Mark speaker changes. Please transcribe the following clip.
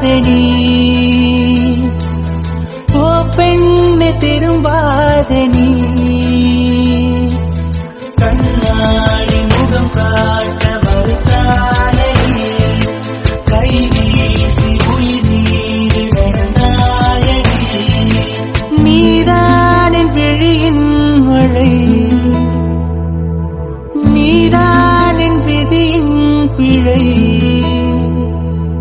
Speaker 1: நீ ஓ பெண்ணே திரும்பாத நீ கண்ணாடி முகம் காட்ட மறுத்தாயடி கை வீசி உயிர் நீரி நடந்தாயடி நீதான் என் விழியின் மழை நீதான் என் விதியின் பிழை